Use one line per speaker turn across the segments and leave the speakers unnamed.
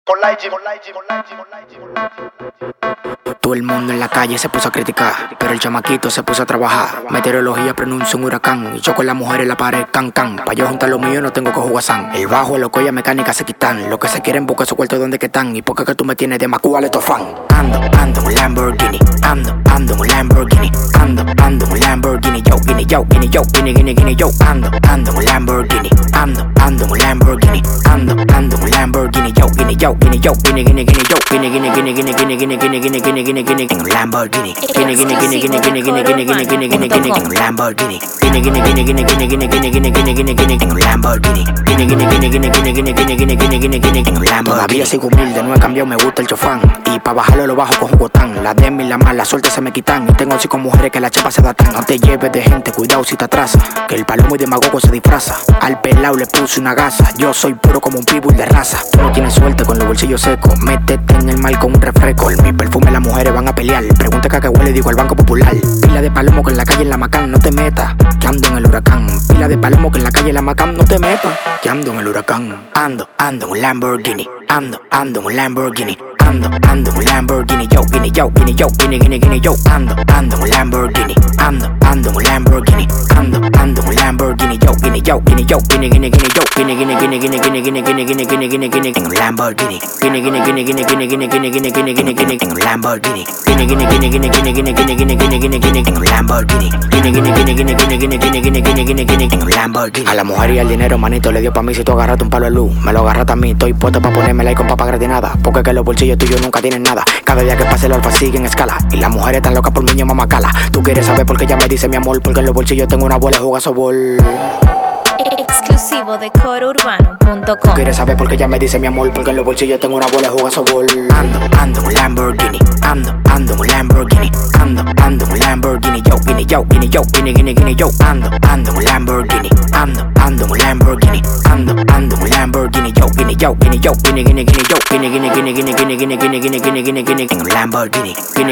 Todo el mundo en la calle se puso a criticar, pero el chamaquito se puso a trabajar. Meteorología pronuncia un huracán y yo con las mujeres en la pared can. Pa' yo juntar lo mío no tengo que jugar san. El bajo, el loco y la mecánica se quitan. Lo que se quieren buscar su cuarto donde que están. Y porque que tú me tienes de Macú, vale, fan. Ando en un Lamborghini. Ando en un Lamborghini. Ando en un Lamborghini. Yo. Ando en un Lamborghini. Ando en un Lamborghini. Ando en un Lamborghini. Yo. En un Lamborghini. En un Lamborghini. Todavía sigo humilde, no he cambiado, me gusta el chofán. Y pa' bajarlo lo bajo con jugotán. La demi y la mala suerte se me quitan. Y tengo 5 mujeres que la chapa se datan. No te lleves de gente, cuidado si te atrasa. Que el palomo y demagogo se disfraza. Al pelao le puse una gasa. Yo soy puro como un pitbull de raza. Tú no tienes suerte con los bolsillos secos. Métete en el mal con un refresco. Mi perfume las mujeres van a pelear. Pregunta que huele, digo al Banco Popular. Pila de palomo que en la calle en la Macán, no te metas. Que ando en el huracán. Pila de palomo que en la calle en la Macán, no te metas. Que ando en el huracán. Ando en un Lamborghini. Ando en un Lamborghini. Ando en un Lamborghini. Yo. Ando en un Lamborghini. Ando en un Lamborghini. Ando en un Lamborghini. Yo. En un Lamborghini. En un Lamborghini. En un Lamborghini. A la mujer y al dinero, manito, le dio pa' mí si tú agarraste un palo de luz. Me lo agarraste a mí, estoy puesto pa' ponerme like con papas gratinada. Porque que los bolsillos tuyos nunca tienen nada. Cada día que pase el alfa sigue en escala. Y las mujeres están locas por niño mamacala. Tú quieres saber por qué ella me dice mi amor. Porque en los bolsillos tengo una bola de jugar sobol.
Exclusivo de corourbano.com.
¿Quieres saber por qué ella me dice mi amor? Porque en los bolsillos tengo una bola de jugar sobol. Ando en un Lamborghini. Ando en un Lamborghini. Ando en un Lamborghini. Yo. Ando en un Lamborghini. Ando en un Lamborghini. Ando en un Lamborghini. Yo. En un Lamborghini. En un Lamborghini.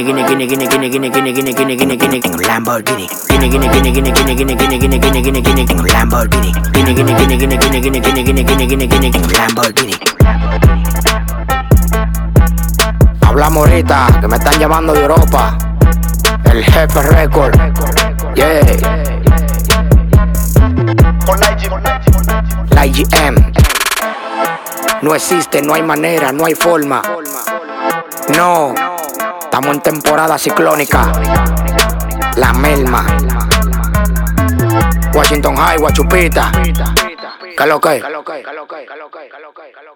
En un Lamborghini. Hablamos ahorita, que me están llamando de Europa. El Jefe Record. Yeah. La IGM. No existe, no hay manera, no hay forma. No. Estamos en temporada ciclónica. La Melma. Washington High, Guachupita. ¿Qué lo que?